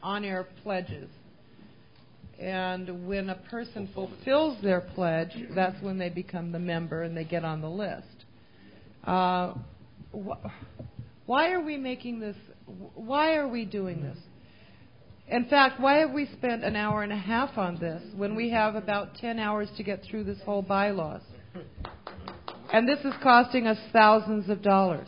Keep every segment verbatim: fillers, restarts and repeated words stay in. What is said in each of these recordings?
on-air pledges. And when a person fulfills their pledge, that's when they become the member and they get on the list. Uh, wh- why are we making this? Why are we doing this? In fact, why have we spent an hour and a half on this when we have about ten hours to get through this whole bylaws? And this is costing us thousands of dollars.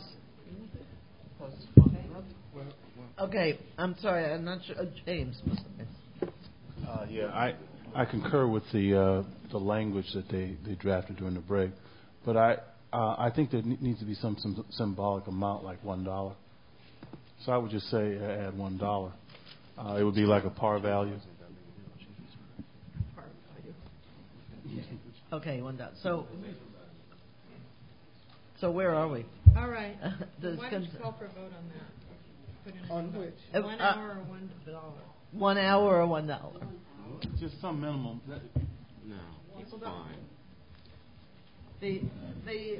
Okay, I'm sorry, I'm not sure. Uh, James. Uh, yeah, I I concur with the uh, the language that they, they drafted during the break, but I uh, I think there needs to be some, some symbolic amount like one dollar. So I would just say uh, add one dollar. Uh, it would be like a par value. Okay, one dollar. So so where are we? All right. Why don't you call for a vote on that? Put in on which? One uh, hour or one dollar? One hour or one dollar? Just some minimum. No, it's fine. The the.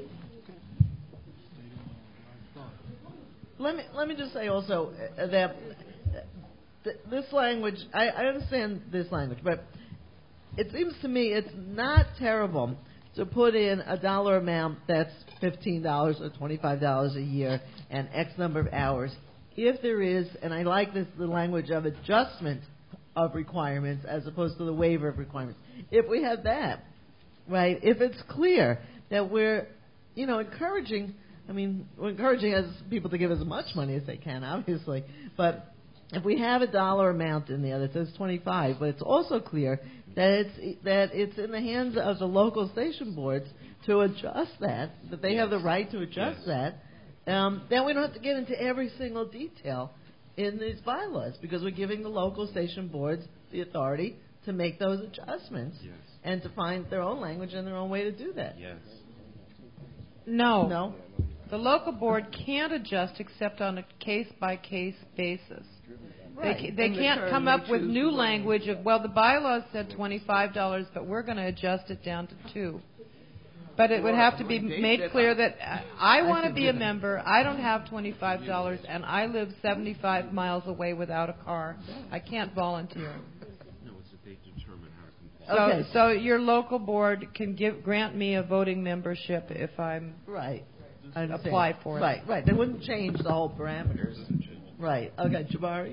Let me let me just say also uh, that th- this language. I, I understand this language, but it seems to me it's not terrible to put in a dollar amount that's fifteen dollars or twenty-five dollars a year and X number of hours. If there is, and I like this, the language of adjustment of requirements as opposed to the waiver of requirements. If we have that, right, if it's clear that we're, you know, encouraging, I mean, we're encouraging as people to give as much money as they can, obviously, but if we have a dollar amount in there that says twenty-five, but it's also clear that it's that it's in the hands of the local station boards to adjust that, that they have the right to adjust yes. that, um, then we don't have to get into every single detail in these bylaws because we're giving the local station boards the authority to make those adjustments yes. and to find their own language and their own way to do that. Yes. No. No. The local board can't adjust except on a case-by-case basis. Right. They, they can't come up with new language of, well, the bylaws said twenty-five dollars, but we're going to adjust it down to two. But it would have to be made clear that I want to be a member, I don't have twenty-five dollars, and I live seventy-five miles away without a car. I can't volunteer. No, it's that they determine how to comply. So, so your local board can give grant me a voting membership if I'm right. I apply for it. Right, right. They wouldn't change the whole parameters. Right. Okay, Jabari?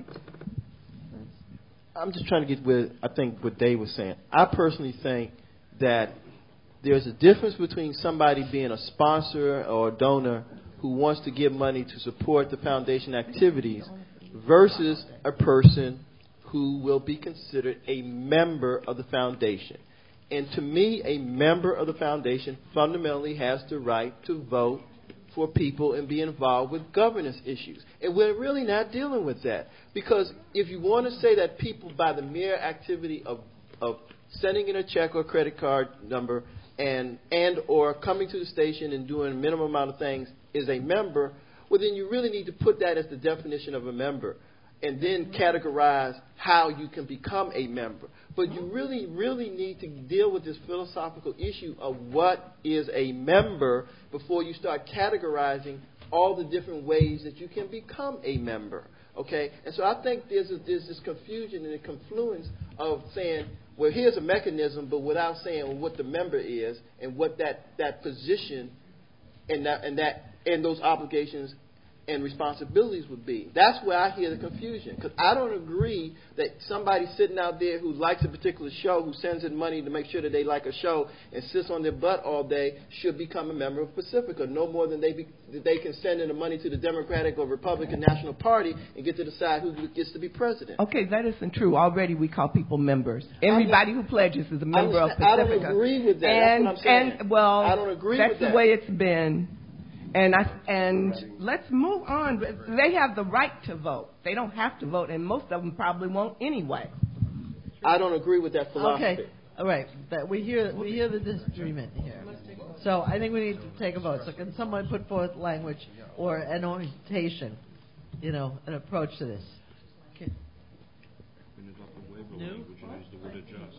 I'm just trying to get with, I think, what Dave was saying. I personally think that there's a difference between somebody being a sponsor or a donor who wants to give money to support the foundation activities versus a person who will be considered a member of the foundation. And to me, a member of the foundation fundamentally has the right to vote for people and be involved with governance issues. And we're really not dealing with that. Because if you want to say that people, by the mere activity of, of sending in a check or credit card number and, and or coming to the station and doing a minimum amount of things is a member, well, then you really need to put that as the definition of a member and then categorize how you can become a member. But you really, really need to deal with this philosophical issue of what is a member before you start categorizing all the different ways that you can become a member. Okay? And so I think there's, a, there's this confusion and a confluence of saying, well, here's a mechanism, but without saying what the member is and what that, that position and that and that and those obligations and responsibilities would be. That's where I hear the confusion. Because I don't agree that somebody sitting out there who likes a particular show, who sends in money to make sure that they like a show and sits on their butt all day, should become a member of Pacifica. No more than they be, they can send in the money to the Democratic or Republican National Party and get to decide who gets to be president. Okay, that isn't true. Already we call people members. Everybody who pledges is a member of Pacifica. I don't agree with that. And, That's what I'm saying. And, well, I don't agree that's with that. the way it's been. And I, and let's move on. They have the right to vote. They don't have to vote, and most of them probably won't anyway. I don't agree with that philosophy. Okay, all right. But we hear we hear the disagreement here. So I think we need to take a vote. So can someone put forth language or an orientation, you know, an approach to this? Okay. When it's up the waiver No? language, you use the word adjust.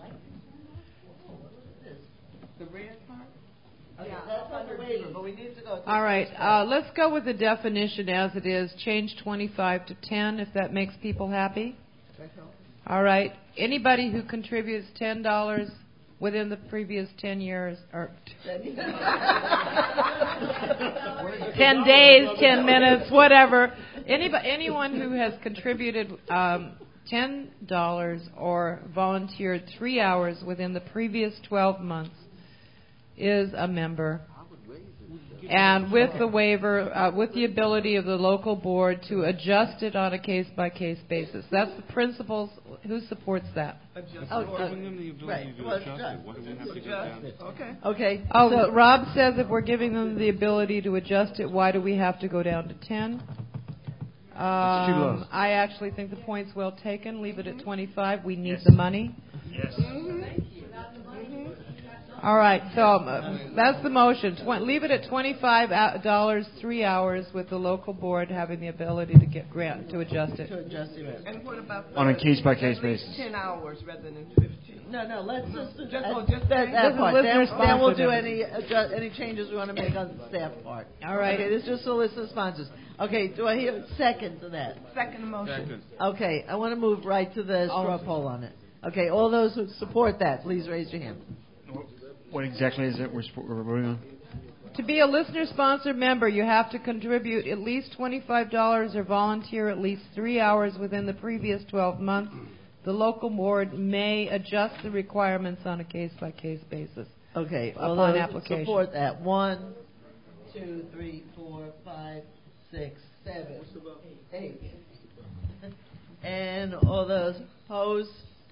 The red part? Okay, yeah, that's on the waiver, but we need to go. To All right, uh, let's go with the definition as it is. Change twenty-five to ten, if that makes people happy. All right. Anybody who contributes ten dollars within the previous ten years, or ten days, ten minutes, whatever. Anybody, anyone who has contributed um, ten dollars or volunteered three hours within the previous twelve months is a member. And with the waiver, uh, with the ability of the local board to adjust it on a case-by-case basis. That's the principles. Who supports that? Oh, We're giving them the ability right. to Well, adjust it. Why do we have to get down? Okay. Okay. Oh, so, Rob says if we're giving them the ability to adjust it, why do we have to go down to ten? Um, I actually think the point's well taken. Leave it at twenty-five. We need the money. Yes. All right, so um, that's the motion. Tw- leave it at twenty-five dollars, three hours, with the local board having the ability to get grant to adjust it. to adjust the rate. And what about the, On a case-by-case at least basis. ten hours rather than fifteen? No, no, let's just, Just- uh, oh, just that, say- that This is part. Then, listener then we'll do sponsored. any adjust, any changes we want to make on the staff part. All right. Okay, this is just for listener sponsors. Okay, do I hear a second to that? Second motion. Second. Okay, I want to move right to the straw poll on it. Okay, all those who support that, please raise your hand. What exactly is it we're, sp- we're voting on? To be a listener-sponsored member, you have to contribute at least twenty-five dollars or volunteer at least three hours within the previous twelve months. The local board may adjust the requirements on a case-by-case basis. Okay, all Upon those who application. support that. One, two, three, four, five, six, seven, eight. And all those opposed?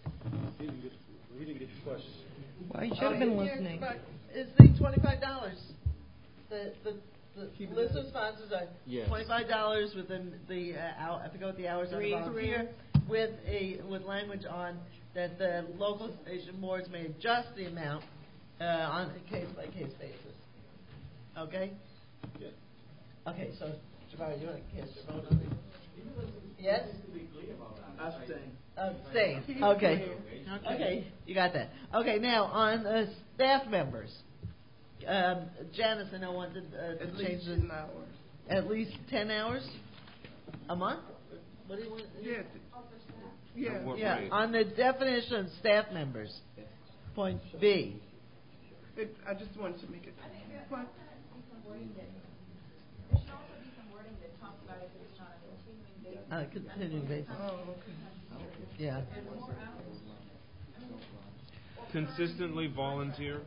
Well, you should have been listening. But it's the twenty-five dollars. The the the listener sponsors are Yes. twenty-five dollars within the uh, hour. I forget what the hours are. Three. Volunteer with a with language on that the local station boards may adjust the amount uh, on a case by case basis. Okay. Yes. Okay. So, Jabari, you want to cast your vote on it? Yes. Abstain. Okay. Okay, you got that. Okay, now on uh, staff members. Um, Janice, I know wanted uh, to At change least this. ten hours. At least ten hours a month. What do you want? Yeah. Yeah. At what Yeah, rate? on the definition of staff members. Point B. It, I just wanted to make it. What? On a continuing basis. Oh, okay. Yeah. Consistently volunteer.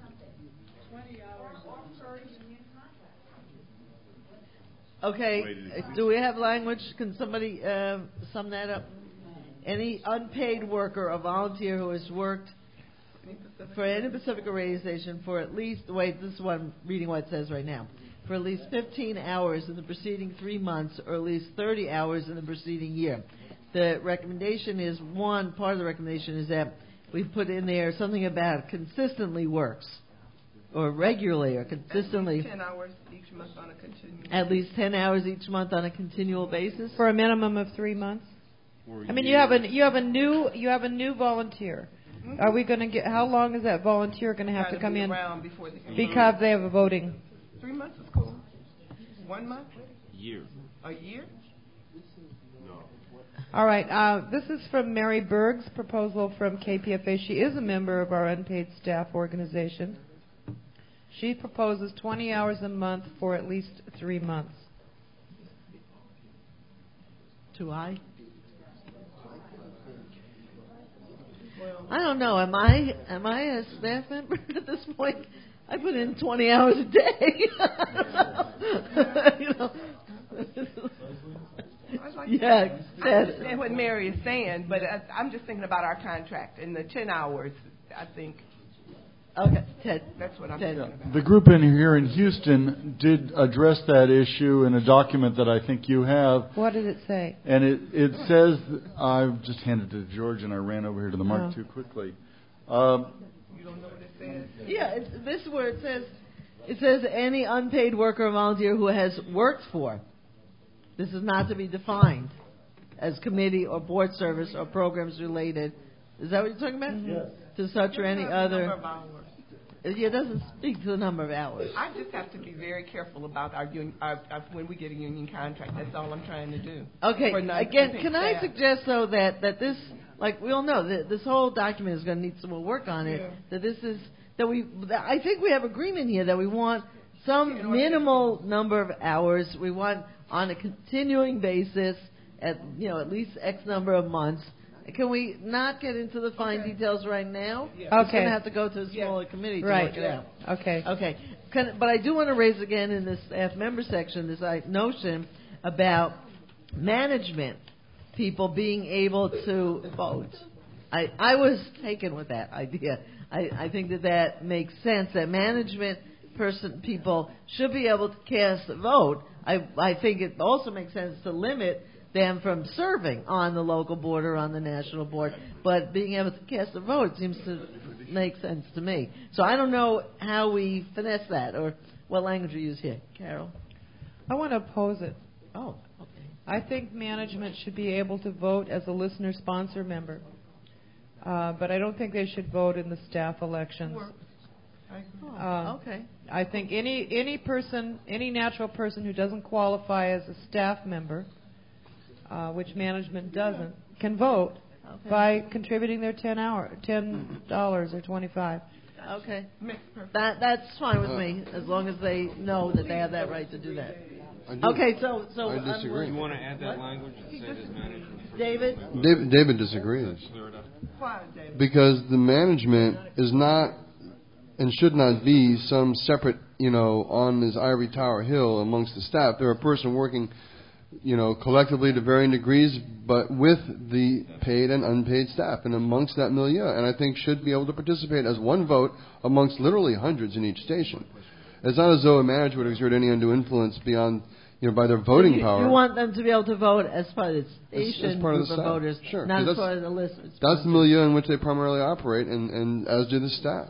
Okay, uh, do we have language? Can somebody uh, sum that up? Any unpaid worker or volunteer who has worked for any Pacific organization for at least, wait, this is what I'm reading what it says right now, for at least fifteen hours in the preceding three months or at least thirty hours in the preceding year. The recommendation is, one, part of the recommendation is that we've put in there something about consistently works or regularly or consistently. At least ten hours each month on a continuous. At least ten hours each month on a continual basis. For a minimum of three months. Or I mean, you year. have a you have a new you have a new volunteer. Mm-hmm. Are we going to get? How long is that volunteer going to have Gotta to come be in? around before they can Because they have a voting. Three months is cool. One month? Year. A year? No. All right. Uh, this is from Mary Berg's proposal from K P F A. She is a member of our unpaid staff organization. She proposes twenty hours a month for at least three months. Too high? I don't know. Am I am I a staff member at this point? I put in twenty hours a day. you know. Yeah, I understand what Mary is saying, but I, I'm just thinking about our contract and the ten hours. I think Okay, Ted. that's what I'm Ted. thinking about. The group in here in Houston did address that issue in a document that I think you have. What did it say? And it, it says, I just handed it to George and I ran over here to the mark Oh. too quickly. Um, You don't know what it says? Yeah, it's, this is where it says it says any unpaid worker or volunteer who has worked for. This is not to be defined as committee or board service or programs related. Is that what you're talking about? Yes. To such or any other. Number of hours. It doesn't speak to the number of hours. I just have to be very careful about our, union, our, our when we get a union contract. That's all I'm trying to do. Okay. For non- Again, unpaid can I staff. suggest though that that this, like we all know, that this whole document is going to need some more work on it. Yeah. That this is that we. That I think we have agreement here that we want some minimal number of hours. We want on a continuing basis at you know at least X number of months. Can we not get into the fine Okay. details right now? Yeah. It's Okay. going to have to go to a smaller committee to Right. work it out. Okay. Okay. Can, but I do want to raise again in this staff member section this uh, notion about management people being able to vote. I, I was taken with that idea. I, I think that that makes sense, that management person people should be able to cast a vote. I, I think it also makes sense to limit them from serving on the local board or on the national board, but being able to cast a vote seems to make sense to me. So I don't know how we finesse that or what language we use here. Carol? I want to oppose it. Oh, okay. I think management should be able to vote as a listener-sponsor member, uh, but I don't think they should vote in the staff elections. Oh, Uh, okay. I think any any person, any natural person who doesn't qualify as a staff member, uh, which management doesn't, can vote Okay. by contributing their ten hour, ten dollars or twenty-five. Okay. Makes perfect. That that's fine with me as long as they know that they have that right to do that. I do. Okay, so so I I'm disagree. willing- You want to add that What? language and say that management? David? David, David disagrees Clear it up. Why, David? because the management is not and should not be some separate, you know, on this ivory tower hill amongst the staff. They're a person working, you know, collectively to varying degrees, but with the paid and unpaid staff and amongst that milieu, and I think should be able to participate as one vote amongst literally hundreds in each station. It's not as though a manager would exert any undue influence beyond, you know, by their voting you, power. You want them to be able to vote as part of the As- as station part of group the of staff. voters, Sure, not 'cause as that's- part of the list. That's the milieu in which they primarily operate, and, and as do the staff.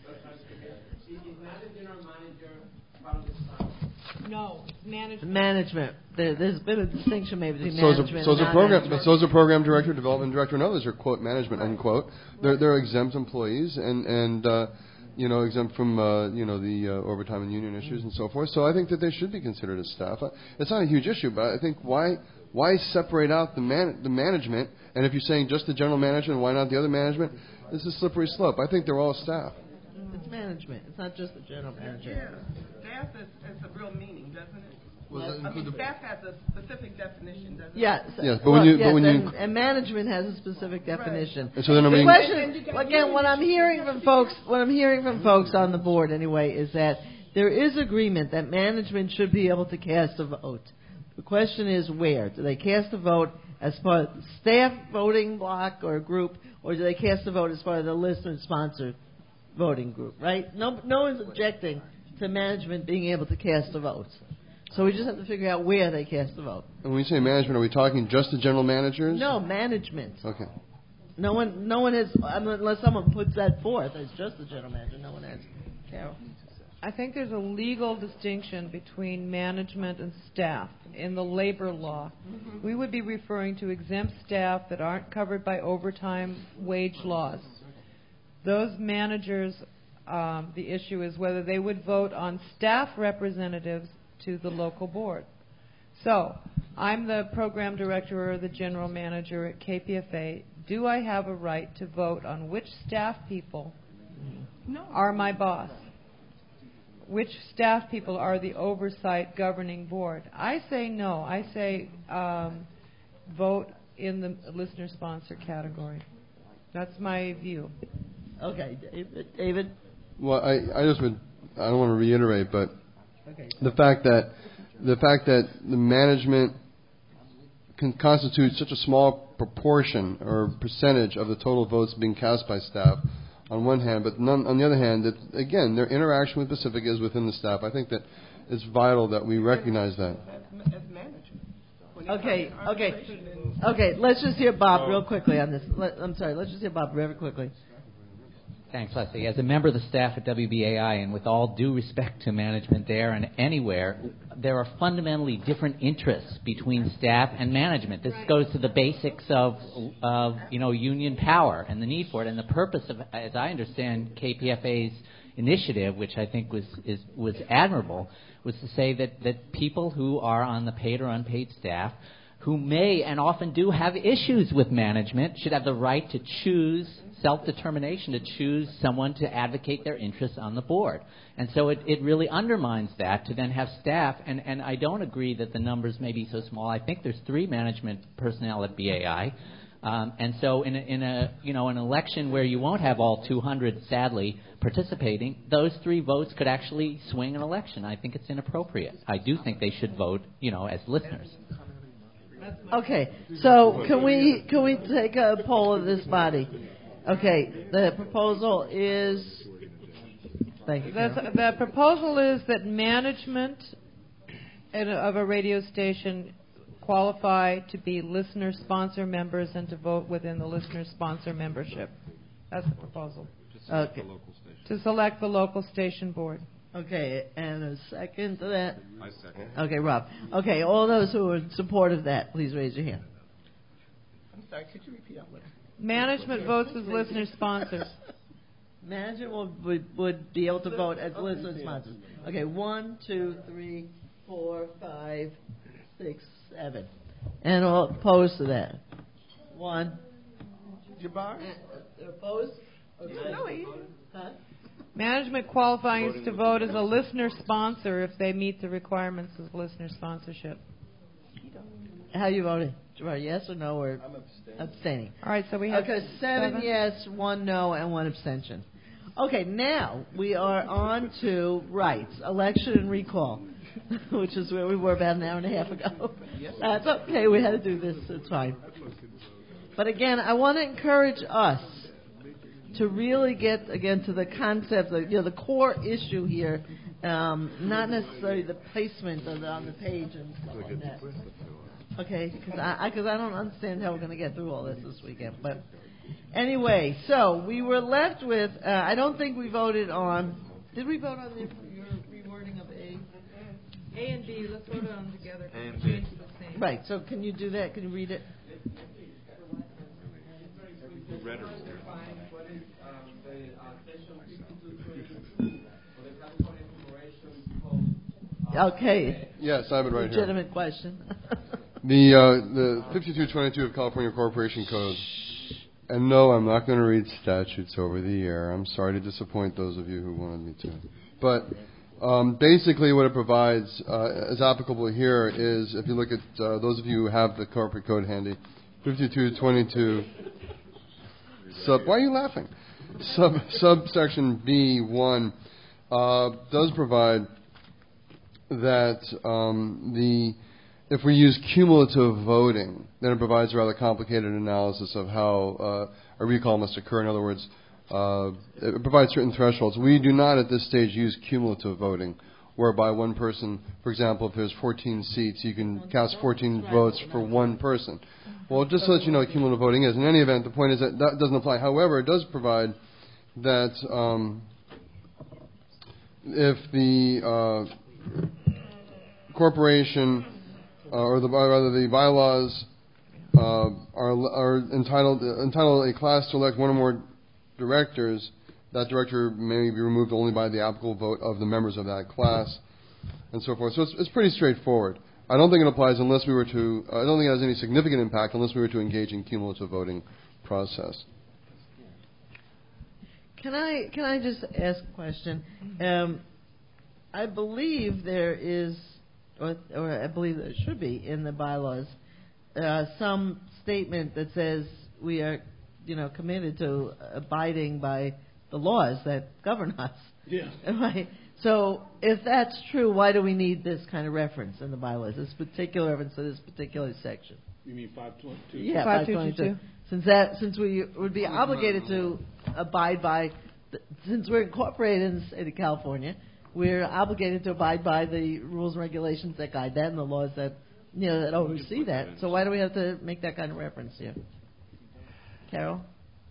No, management. Management. There, there's been a distinction made between So as a, management so as and a program, non-management. but so as a program director, development director, and others are quote management unquote. They're they're exempt employees and and uh, you know exempt from uh, you know the uh, overtime and union issues and so forth. So I think that they should be considered as staff. Uh, It's not a huge issue, but I think why why separate out the man the management? And if you're saying just the general manager, why not the other management? This is a slippery slope. I think they're all staff. It's management. It's not just the general manager. Yeah. Staff is, is a real meaning, doesn't it? Well, does that I mean, include the- staff has a specific definition, doesn't Yes. it? Yes, but when you- but yes, when you- and, and management has a specific definition. And so then I The mean, question, again, what I'm hearing from folks, what I'm hearing from folks on the board anyway, is that there is agreement that management should be able to cast a vote. The question is where? Do they cast a vote as part of the staff voting block or group, or do they cast a vote as part of the listener-sponsored voting group? Right? No, no one's objecting to management being able to cast a vote. So we just have to figure out where they cast the vote. when we say management, are we talking just the general managers? No, management. Okay. No one, no one has, unless someone puts that forth as just the general manager. No one has. Carol. I think there's a legal distinction between management and staff in the labor law. We would be referring to exempt staff that aren't covered by overtime wage laws. Those managers, um, the issue is whether they would vote on staff representatives to the local board. So, I'm the program director or the general manager at K P F A. Do I have a right to vote on which staff people No. are my boss? Which staff people are the oversight governing board? I say no. I say um, vote in the listener-sponsor category. That's my view. Okay, David. David? Well, I, I just would, I don't want to reiterate, but Okay. the fact that the fact that the management can constitute such a small proportion or percentage of the total votes being cast by staff, on one hand, but none, on the other hand, that again, their interaction with Pacific is within the staff. I think that it's vital that we recognize that. As, as management. When you Okay, come to okay. arbitration and- Okay, let's just hear Bob real quickly on this. Let, I'm sorry, let's just hear Bob very quickly. Thanks, Leslie. As a member of the staff at W B A I, and with all due respect to management there and anywhere, there are fundamentally different interests between staff and management. This Right. goes to the basics of, of, you know, union power and the need for it. And the purpose of, as I understand, K P F A's initiative, which I think was is, was admirable, was to say that, that people who are on the paid or unpaid staff who may and often do have issues with management should have the right to choose self-determination, to choose someone to advocate their interests on the board. And so it, it really undermines that to then have staff, and, and I don't agree that the numbers may be so small. I think there's three management personnel at B A I. Um, and so in a, in a, you know, an election where you won't have all two hundred, sadly, participating, those three votes could actually swing an election. I think it's inappropriate. I do think they should vote, you know, as listeners. Okay, so can we can we take a poll of this body? Okay, the proposal is. Thank you. The, the proposal is that management in a, of a radio station qualify to be listener sponsor members and to vote within the listener sponsor membership. That's the proposal. Okay. To select the local station board. Okay, and a second to that. I second. Okay, Rob. Okay, all those who are in support of that, please raise your hand. I'm sorry, could you repeat that one? Management votes as listener sponsors. Management would, would, would be able to vote as listener sponsors. Okay, one, two, three, four, five, six, seven. And all opposed to that? One. Jabbar? Uh, opposed? Okay. No, he. Huh? Management qualifying to vote as a listener sponsor if they meet the requirements of listener sponsorship. How are you voting? Jabbar, yes or no, or I'm abstaining? abstaining. All right, so we have Okay, seven, seven yes, one no, and one abstention. Okay, now we are on to rights, election and recall, which is where we were about an hour and a half ago. That's okay, we had to do this, it's fine. But again, I want to encourage us to really get, again, to the concept, of, you know, the core issue here, um, not necessarily the placement of the, on the page and stuff like that. Okay, because I, I, cause I don't understand how we're going to get through all this this weekend. But anyway, so we were left with, uh, I don't think we voted on, did we vote on the your rewording of A? A and B. Let's vote on them together. A and Change B. the same. Right, so can you do that? Can you read it? Read or Okay. Yes, I have it right here. Legitimate question. The uh, the fifty-two twenty-two of California Corporation Code. And no, I'm not going to read statutes over the air. I'm sorry to disappoint those of you who wanted me to. But um, basically what it provides, uh, as applicable here, is if you look at uh, those of you who have the corporate code handy, fifty-two twenty-two, sub, why are you laughing? Sub, subsection B one uh, does provide that um, the if we use cumulative voting, then it provides a rather complicated analysis of how uh, a recall must occur. In other words, uh, it provides certain thresholds. We do not at this stage use cumulative voting, whereby one person, for example, if there's fourteen seats, you can cast fourteen votes for one person. Well, just so that you know what cumulative voting is, in any event, the point is that that doesn't apply. However, it does provide that um, if the uh, corporation uh, or the rather the bylaws uh, are are entitled entitled a class to elect one or more directors, that director may be removed only by the applicable vote of the members of that class, and so forth. So it's, it's pretty straightforward. I don't think it applies unless we were to. I don't think it has any significant impact unless we were to engage in cumulative voting process. Can I can I just ask a question? Um, I believe there is, or, or I believe there should be in the bylaws, uh, some statement that says we are, you know, committed to abiding by the laws that govern us. Yeah. Right. So if that's true, why do we need this kind of reference in the bylaws? This particular reference to this particular section. You mean five twenty-two? Yeah, five five twenty-two. twenty-two. Since that, since we would be obligated to abide by, the, since we're incorporated in the state of California, we're obligated to abide by the rules and regulations that guide that and the laws that, you know, that oversee that. So why do we have to make that kind of reference here? Carol?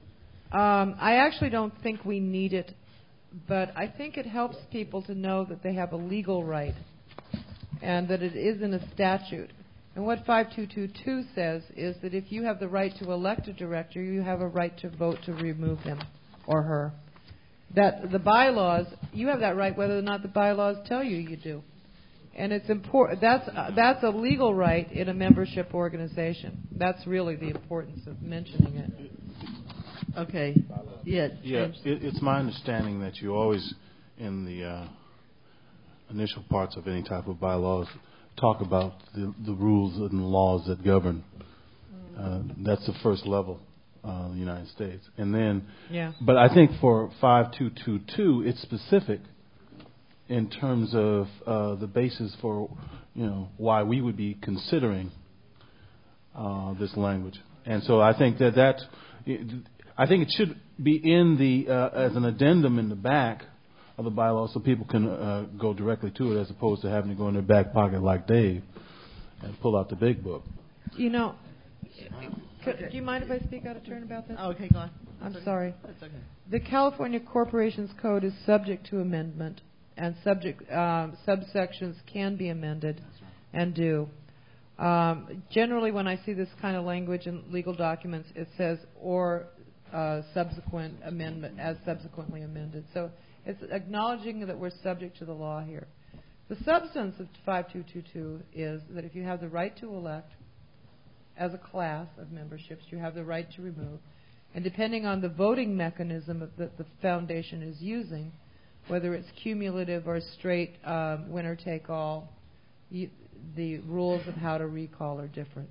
Um, I actually don't think we need it, but I think it helps people to know that they have a legal right and that it is in a statute. And what five two two two says is that if you have the right to elect a director, you have a right to vote to remove him or her. That the bylaws, you have that right whether or not the bylaws tell you you do. And it's important. That's uh, that's a legal right in a membership organization. That's really the importance of mentioning it. Okay. Yeah. Yeah. It, it's my understanding that you always, in the uh, initial parts of any type of bylaws, talk about the, the rules and laws that govern. Uh, that's the first level, uh, the United States, and then. Yeah. But I think for five two two two, it's specific in terms of uh, the basis for, you know, why we would be considering uh, this language, and so I think that that. I think it should be in the uh, as an addendum in the back of the bylaw, so people can uh, go directly to it, as opposed to having to go in their back pocket like Dave and pull out the big book. You know, could, do you mind if I speak out of turn about this? Oh, okay, go on. I'm That's sorry. Okay. That's okay. The California Corporations Code is subject to amendment, and subject um, subsections can be amended, and do. Um, generally, when I see this kind of language in legal documents, it says or uh, subsequent amendment as subsequently amended. So it's acknowledging that we're subject to the law here. The substance of five two two two is that if you have the right to elect as a class of memberships, you have the right to remove. And depending on the voting mechanism that the foundation is using, whether it's cumulative or straight um, winner-take-all, you, the rules of how to recall are different.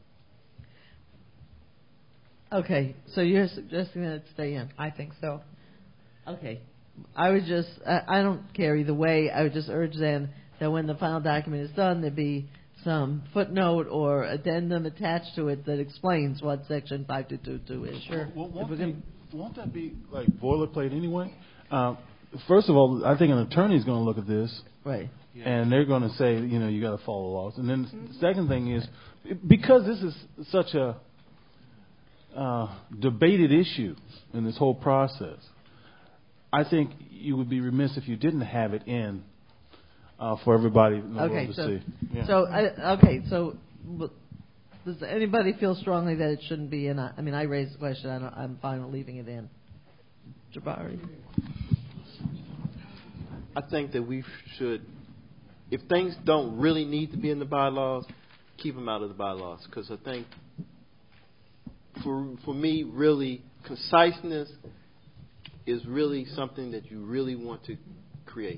Okay, so you're suggesting that it stay in? I think so. Okay. I would just, I, I don't care either way. I would just urge then that when the final document is done, there be some footnote or addendum attached to it that explains what Section five two two two is. Sure. Well, won't, If they, can, won't that be like boilerplate anyway? Uh, first of all, I think an attorney is going to look at this. Right. And they're going to say, you know, you got to follow laws. And then mm-hmm. the second thing is, because this is such a uh, debated issue in this whole process, I think you would be remiss if you didn't have it in uh, for everybody in the okay, world to so, see. Yeah. So, I, okay, so does anybody feel strongly that it shouldn't be in? I mean, I raised the question. I don't, I'm fine with leaving it in. Jabari? I think that we should, if things don't really need to be in the bylaws, keep them out of the bylaws. Because I think, for for me, really, conciseness is really something that you really want to create.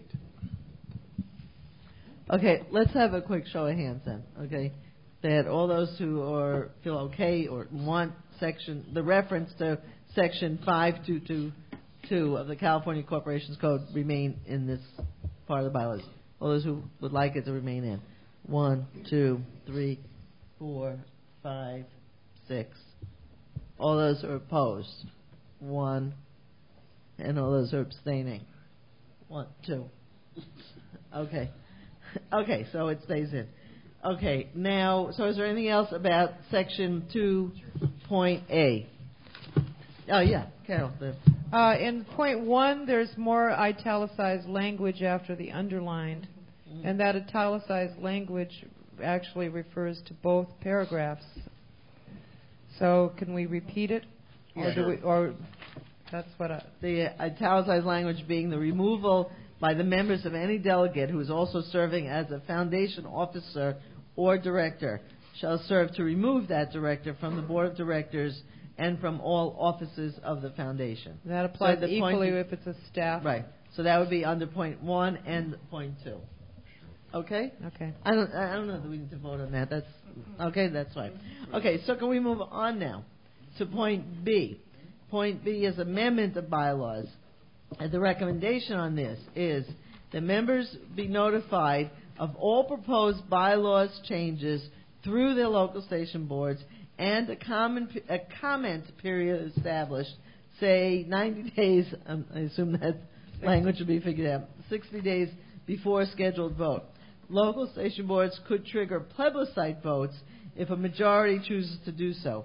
Okay, let's have a quick show of hands then. Okay, that all those who are feel okay or want section the reference to section five two two two of the California Corporations Code remain in this part of the bylaws. All those who would like it to remain in. One, two, three, four, five, six. All those who are opposed. One. And all those who are abstaining. One, two. Okay. Okay, so it stays in. Okay, now, so is there anything else about section two point A? Oh, yeah, Carol. The Uh, in point one, there's more italicized language after the underlined, mm-hmm. and that italicized language actually refers to both paragraphs. So, can we repeat it, or yeah. do we? Or that's what I, the italicized language being the removal by the members of any delegate who is also serving as a foundation officer or director shall serve to remove that director from the board of directors and from all offices of the foundation. That applies so equally point, if it's a staff. Right. So that would be under point one and point two. Okay? Okay. I don't I don't know that we need to vote on that. That's okay, that's fine. Okay, so can we move on now to point B? Point B is amendment of bylaws. And the recommendation on this is the members be notified of all proposed bylaws changes through their local station boards, and a common a comment period established, say ninety days, um, I assume that language would be figured out, sixty days before a scheduled vote. Local station boards could trigger plebiscite votes if a majority chooses to do so.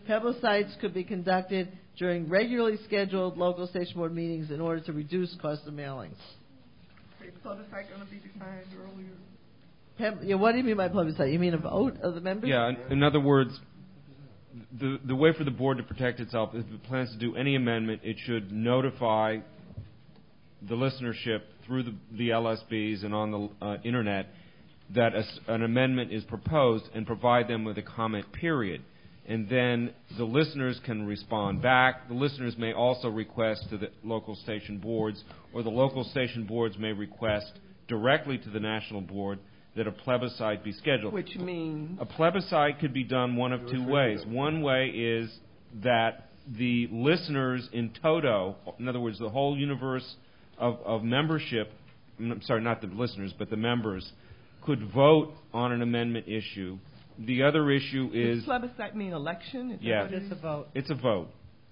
Plebiscites could be conducted during regularly scheduled local station board meetings in order to reduce cost of mailings. Is plebiscite going to be defined earlier? Peb- yeah, what do you mean by plebiscite? You mean a vote of the members? Yeah, in, in other words, the the way for the board to protect itself, if it plans to do any amendment, it should notify the listenership through the, the L S Bs and on the uh, internet that a, an amendment is proposed and provide them with a comment period. And then the listeners can respond back. The listeners may also request to the local station boards, or the local station boards may request directly to the national board that a plebiscite be scheduled. Which means? A plebiscite could be done one of two ways. One way is that the listeners in toto, in other words, the whole universe of, of membership, I'm sorry, not the listeners, but the members, could vote on an amendment issue. The other issue is... Does plebiscite mean election? Is yeah, that what it is? It's a vote. It's a vote.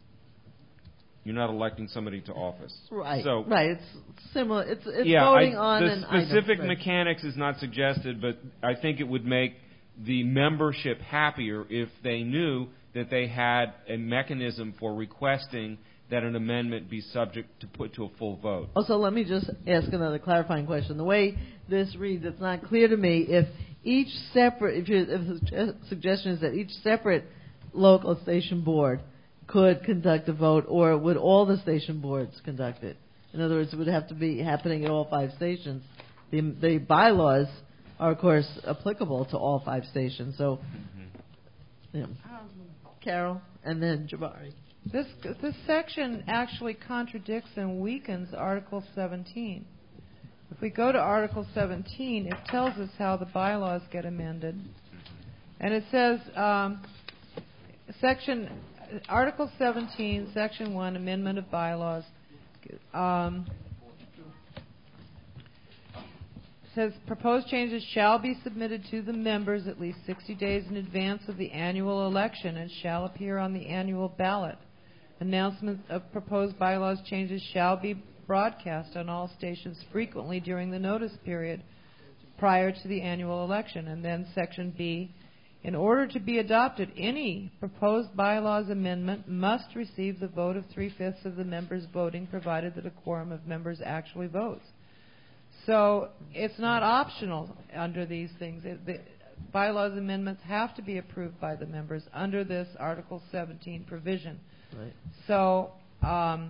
You're not electing somebody to office. Right. So, right. It's similar. It's it's yeah, voting I, on the an specific item. Right. mechanics is not suggested, but I think it would make the membership happier if they knew that they had a mechanism for requesting that an amendment be subject to put to a full vote. Also, let me just ask another clarifying question. The way this reads, it's not clear to me if each separate, if, you, if the suggestion is that each separate local station board could conduct a vote, or would all the station boards conduct it? In other words, it would have to be happening at all five stations. The, the bylaws are, of course, applicable to all five stations. So, mm-hmm. yeah. Carol, and then Jabari. This this section actually contradicts and weakens Article seventeen. If we go to Article seventeen, it tells us how the bylaws get amended. And it says, um, section Article seventeen, Section one, Amendment of Bylaws, um, says proposed changes shall be submitted to the members at least sixty days in advance of the annual election and shall appear on the annual ballot. Announcements of proposed bylaws changes shall be broadcast on all stations frequently during the notice period prior to the annual election. And then Section B, in order to be adopted, any proposed bylaws amendment must receive the vote of three-fifths of the members voting, provided that a quorum of members actually votes. So it's not optional under these things. It, the bylaws amendments have to be approved by the members under this Article seventeen provision. Right. So um,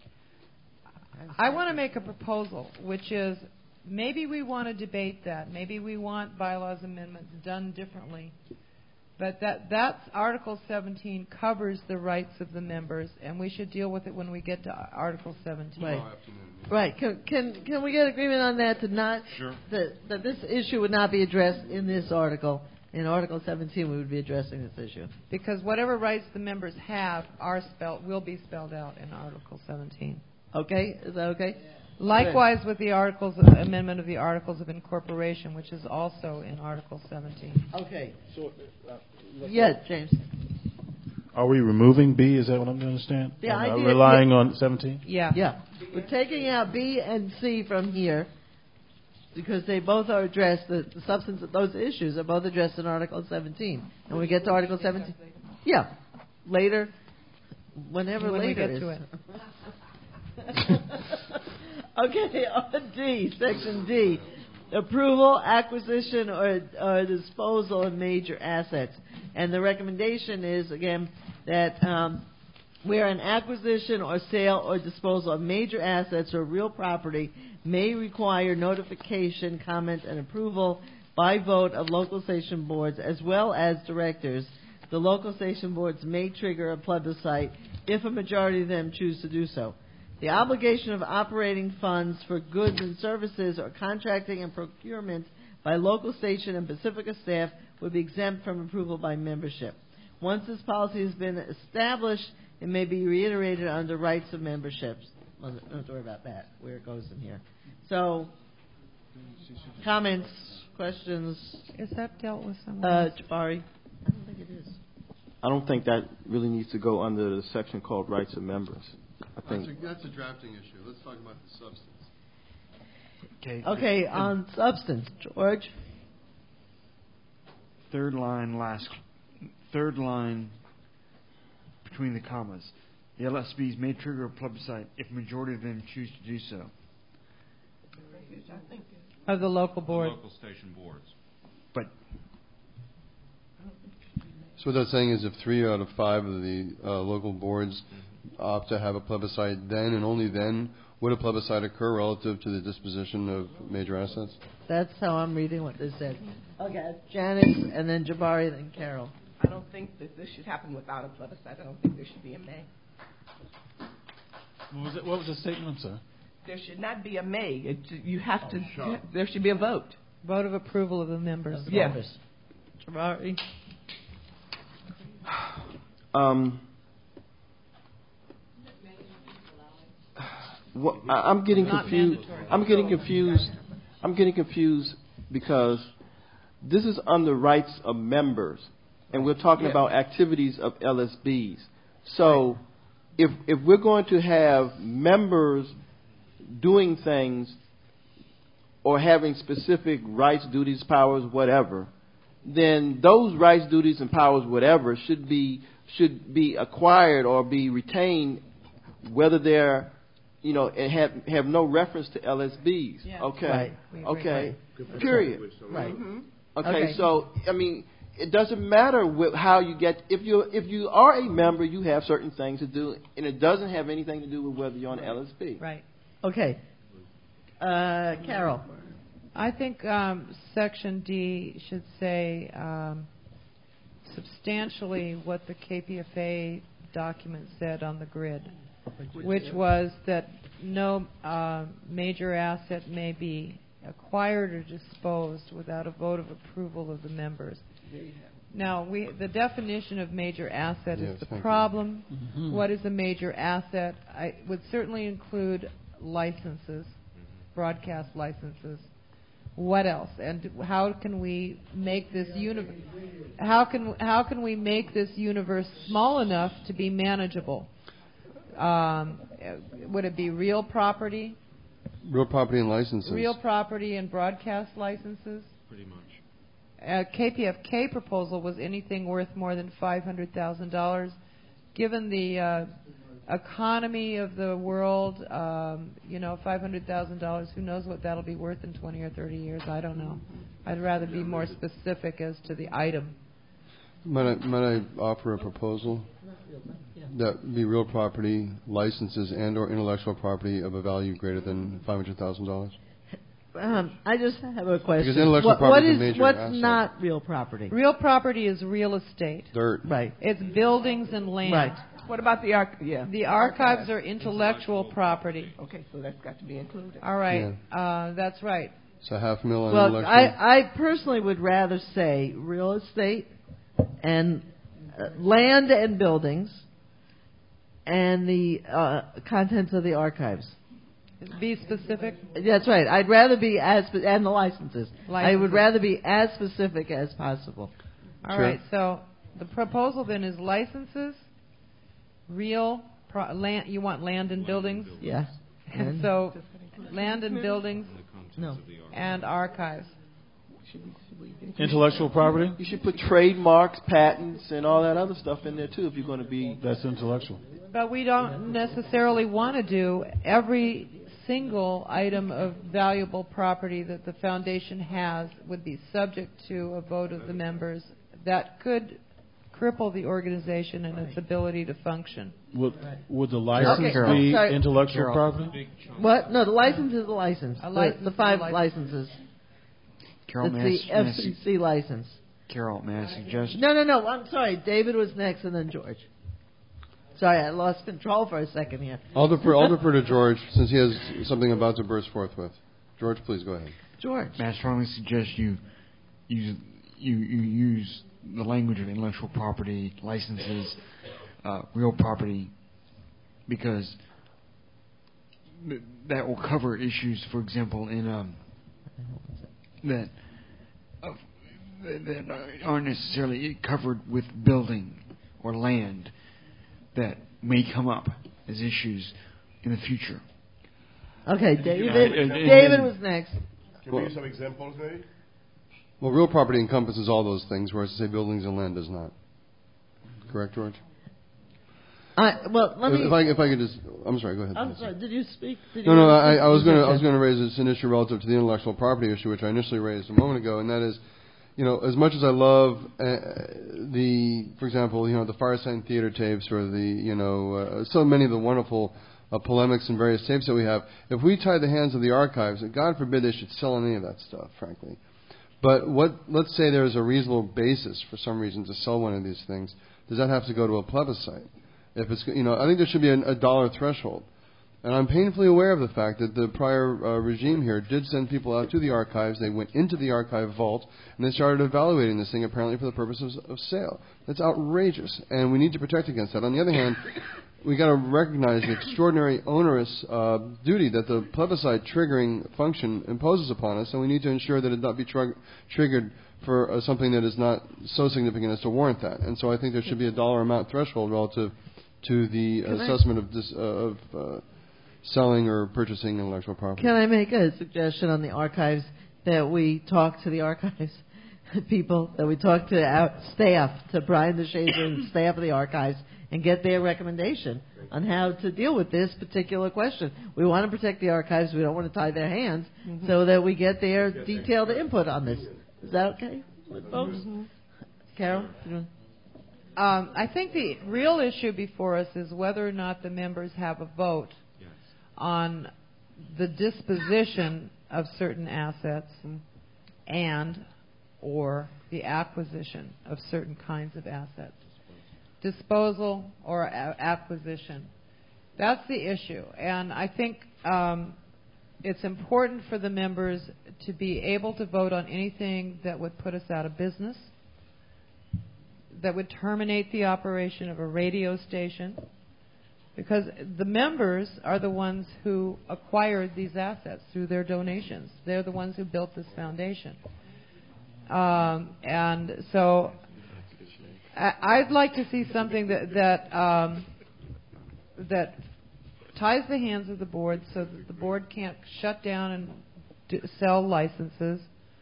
I want to make a proposal, which is maybe we want to debate that. Maybe we want bylaws amendments done differently. But that that's Article seventeen covers the rights of the members, and we should deal with it when we get to Article seventeen. Right. Right. Can, can can we get agreement on that? To not Sure. that that this issue would not be addressed in this article. In Article seventeen, we would be addressing this issue. Because whatever rights the members have are spelled will be spelled out in Article seventeen. Okay. Is that okay? Likewise with the articles of, amendment of the Articles of Incorporation, which is also in Article seventeen. Okay. So, uh, Yeah, James. Are we removing B? Is that what I'm to understand? The Are we idea- relying yeah. on seventeen? Yeah. Yeah. We're taking out B and C from here because they both are addressed, the, the substance of those issues are both addressed in Article seventeen. And when we get to Article seventeen, yeah, later, whenever When we later get is. to it. Okay, on D, Section D, approval, acquisition, or, or disposal of major assets. And the recommendation is, again, that um, where an acquisition or sale or disposal of major assets or real property may require notification, comment, and approval by vote of local station boards as well as directors, the local station boards may trigger a plebiscite if a majority of them choose to do so. The obligation of operating funds for goods and services or contracting and procurement by local station and Pacifica staff would be exempt from approval by membership. Once this policy has been established, it may be reiterated under rights of memberships. Well, don't have to worry about that, where it goes in here. So, comments, questions? Is that dealt with someone Uh, else? Jabari? I don't think it is. I don't think that really needs to go under the section called rights of members. I think That's a, that's a drafting issue. Let's talk about the substance. Okay. Okay, on substance, George. Third line, last. Third line, between the commas. The L S Bs may trigger a plebiscite if a majority of them choose to do so. Of the local The board. local station boards. But So what that's saying is if three out of five of the uh, local boards opt to have a plebiscite, then and only then would a plebiscite occur relative to the disposition of major assets? That's how I'm reading what they said. Okay. Janice, and then Jabari, then Carol. I don't think that this should happen without a plebiscite. I don't think there should be a may. What was, it, what was the statement, sir? There should not be a may. It, you have to. There should be a vote. Vote of approval of the members. Of the Yeah. members. Jabari. Um, what, I, I'm getting Not confused. mandatory. I'm getting confused. I'm getting confused because this is under rights of members, and we're talking Yeah. about activities of L S Bs. So, if if we're going to have members doing things or having specific rights, duties, powers, whatever, then those rights, duties, and powers, whatever, should be should be acquired or be retained, whether they're, you know, and have have no reference to L S Bs. Yeah. Okay. Right. We agree. Okay. Period. Right. Okay, Okay. So I mean, it doesn't matter wh- how you get. If you if you are a member, you have certain things to do, and it doesn't have anything to do with whether you're on L S B. Right. Okay. Uh, Carol. I think um, Section D should say um, substantially what the K P F A document said on the grid, which was that no uh, major asset may be acquired or disposed without a vote of approval of the members. Now, we, the definition of major asset Yes, is the thank you. problem. What is a major asset? I would certainly include licenses, broadcast licenses. What else? And how can we make this universe? How can how can we make this universe small enough to be manageable? Um, would it be real property, Real property and licenses. real property and broadcast licenses? Pretty much. Uh, K P F K proposal was anything worth more than five hundred thousand dollars. Given the uh, economy of the world, um, you know, five hundred thousand dollars, who knows what that'll be worth in twenty or thirty years? I don't know. I'd rather be more specific as to the item. Might I, might I offer a proposal? That be real property, licenses, and or intellectual property of a value greater than five hundred thousand dollars. Um, I just have a question. Because intellectual what, property what is a is major what's asset. not real property? Real property is real estate. Dirt. Right. It's buildings and land. Right. What about the arch? Yeah. The archives are intellectual property. Okay, so that's got to be included. All right. Uh, that's right. So half mil on Well, intellectual. I, I personally would rather say real estate and uh, land and buildings and the uh, contents of the archives. Be specific. That's right. I'd rather be as spe- and the licenses. I would Licenses. rather be as specific as possible. All Sure. right. So the proposal then is licenses, real pro- land. You want land and buildings. Yeah. And so land and buildings No. and archives. Intellectual property? You should put trademarks, patents, and all that other stuff in there too if you're going to be. That's intellectual. But we don't necessarily want to do every single item of valuable property that the foundation has would be subject to a vote of the members. That could cripple the organization and its ability to function. Would, would the license Okay, Carol. be sorry. intellectual Carol. property? What? No, the license is a license. A The- license the, is a five license. licenses. Carol, It's may I, the s- may I F C su- C license. Carol, may I suggest? No, no, no. I'm sorry. David was next, and then George. Sorry, I lost control for a second here. I'll defer, I'll defer to George since he has something about to burst forth with. George, please go ahead. George. May I strongly suggest you use you, you use the language of intellectual property, licenses, uh, real property, because th- that will cover issues, for example, in um, that uh, that aren't necessarily covered with building or land that may come up as issues in the future. Okay, David. and- and- David and- was next. Can we give some examples, maybe? Well, real property encompasses all those things, whereas to say buildings and land does not. Correct, George? I, well, let if, me. if I if I could just, I'm sorry. Go ahead. I'm sorry. Did you speak? Did No, you no. I, I was speak? going to I was going to raise this an issue relative to the intellectual property issue, which I initially raised a moment ago, and that is, you know, as much as I love uh, the, for example, you know, the Firesign Theater tapes or the, you know, uh, so many of the wonderful uh, polemics and various tapes that we have, if we tie the hands of the archives, God forbid they should sell any of that stuff, frankly. But what? Let's say there is a reasonable basis for some reason to sell one of these things. Does that have to go to a plebiscite? If it's, you know, I think there should be a, a dollar threshold. And I'm painfully aware of the fact that the prior uh, regime here did send people out to the archives. They went into the archive vault, and they started evaluating this thing apparently for the purposes of sale. That's outrageous, and we need to protect against that. On the other hand, we got to recognize the extraordinary onerous uh, duty that the plebiscite triggering function imposes upon us, and we need to ensure that it not be tr- triggered for uh, something that is not so significant as to warrant that. And so I think there should be a dollar amount threshold relative to the Can assessment I, of this uh, of uh, selling or purchasing intellectual property. Can I make a suggestion on the archives that we talk to the archives people, that we talk to our staff, to Brian DeShazer and staff of the archives, and get their recommendation on how to deal with this particular question. We want to protect the archives. We don't want to tie their hands, mm-hmm. so that we get their detailed input on this. Is that okay with folks? Mm-hmm. Carol? Um, I think the real issue before us is whether or not the members have a vote yes. on the disposition of certain assets and or the acquisition of certain kinds of assets. Disposal or a- acquisition. That's the issue. And I think um, it's important for the members to be able to vote on anything that would put us out of business, that would terminate the operation of a radio station, because the members are the ones who acquired these assets through their donations. They're the ones who built this foundation. Um, and so I, I'd like to see something that that, um, that ties the hands of the board so that the board can't shut down and do, sell licenses.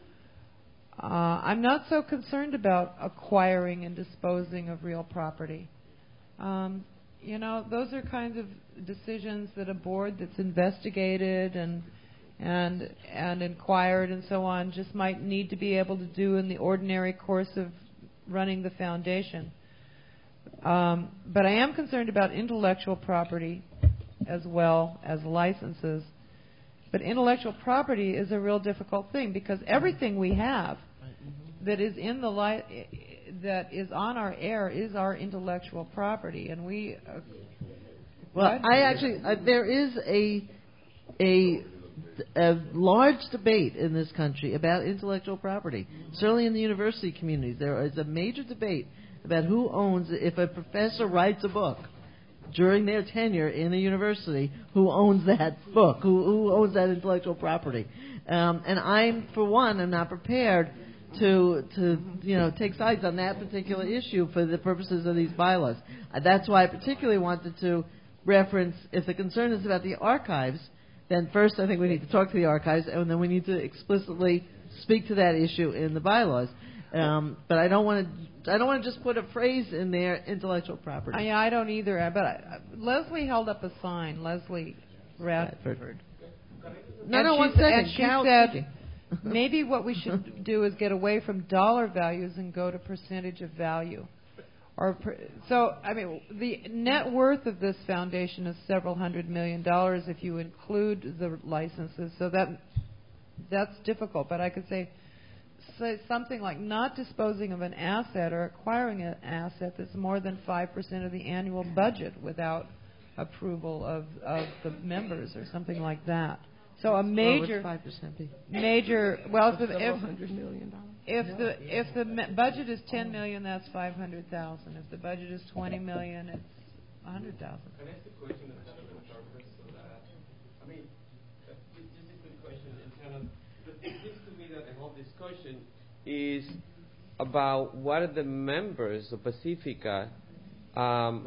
Uh, I'm not so concerned about acquiring and disposing of real property. Um, you know, those are kinds of decisions that a board that's investigated and and and inquired and so on just might need to be able to do in the ordinary course of running the foundation. Um, but I am concerned about intellectual property as well as licenses. But intellectual property is a real difficult thing because everything we have that is in the li- that is on our air is our intellectual property, and we. Uh, well, I actually uh, there is a a a large debate in this country about intellectual property. Certainly in the university communities, there is a major debate about who owns it. If a professor writes a book during their tenure in a university, who owns that book? Who, who owns that intellectual property? Um, and I'm, for one, am not prepared to to you know take sides on that particular issue for the purposes of these bylaws. Uh, that's why I particularly wanted to reference, if the concern is about the archives, then first I think we need to talk to the archives, and then we need to explicitly speak to that issue in the bylaws. Um, but I don't want to. I don't want to just put a phrase in there, intellectual property. I, I don't either. But I, Leslie held up a sign. Leslie Radford. No, and no, she, one second. And she Cal said, maybe what we should do is get away from dollar values and go to percentage of value. Or per, so, I mean, the net worth of this foundation is several hundred million dollars if you include the licenses. So that that's difficult. But I could say. Say something like not disposing of an asset or acquiring an asset that's more than five percent of the annual budget without approval of, of the members or something like that. So a major five percent be? major well if, if, million if the if the me- budget is ten million, that's five hundred thousand. If the budget is twenty million, it's a hundred thousand. Can I ask a question that's kind of on purpose? So that, I mean, uh, just a quick question and kind of. It seems to me that the whole discussion is about what are the members of Pacifica um,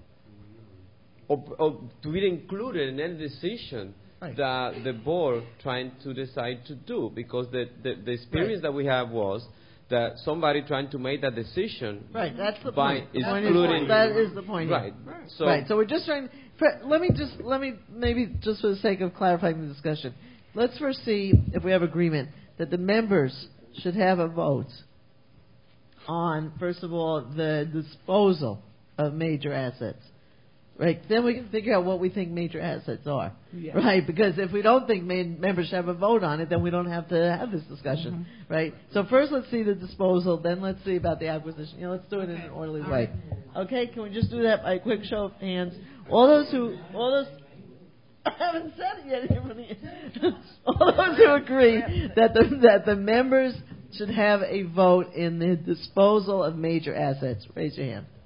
or, or to be included in any decision right. that the board trying to decide to do, because the, the, the experience right. that we have was that somebody trying to make that decision. Right, that's the by point. The point excluding, is, that is the point. Right. Right. So, right. So we're just trying. For, let me just let me maybe just for the sake of clarifying the discussion, let's first see if we have agreement that the members should have a vote on, first of all, the disposal of major assets. Right, then we can figure out what we think major assets are. Yeah. Right, because if we don't think ma- members should have a vote on it, then we don't have to have this discussion. Mm-hmm. Right. So first, let's see the disposal. Then let's see about the acquisition. You know, let's do it in an orderly all way. Right. Okay. Can we just do that by a quick show of hands? All those who, all those. I haven't said it yet. All those who agree that the that the members should have a vote in the disposal of major assets, raise your hand.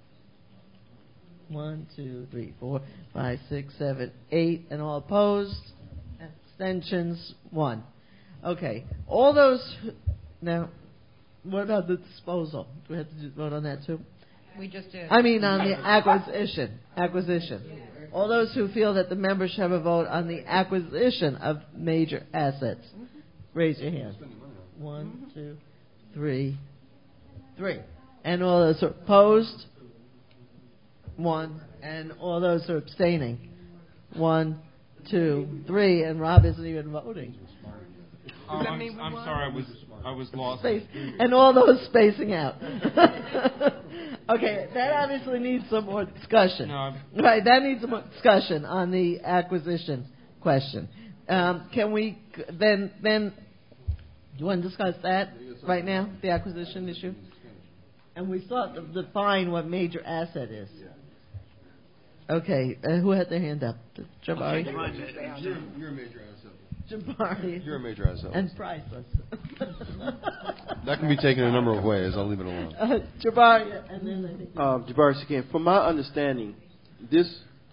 One, two, three, four, five, six, seven, eight, and all opposed. Abstentions, one. Okay. All those. Who, now, what about the disposal? Do we have to vote on that too? We just did. I mean, on the acquisition. Acquisition. All those who feel that the members should have a vote on the acquisition of major assets, raise your hand. One, two, three, three. And all those who are opposed. One, and all those who are abstaining. One, two, three, and Rob isn't even voting. Um, I'm, I'm sorry, I was I was lost. Space. And all those spacing out. Okay, that obviously needs some more discussion. No, right, that needs some more discussion on the acquisition question. Um, can we then then? You want to discuss that right now, the acquisition issue? And we sought to define what major asset is. Okay, uh, who had their hand up? Jabari? You're, you're a major asset. Jabari. You're a major asset. And priceless. That can be taken a number of ways. I'll leave it alone. Uh, Jabari, and then I think... Um, Jabari again. From my understanding, this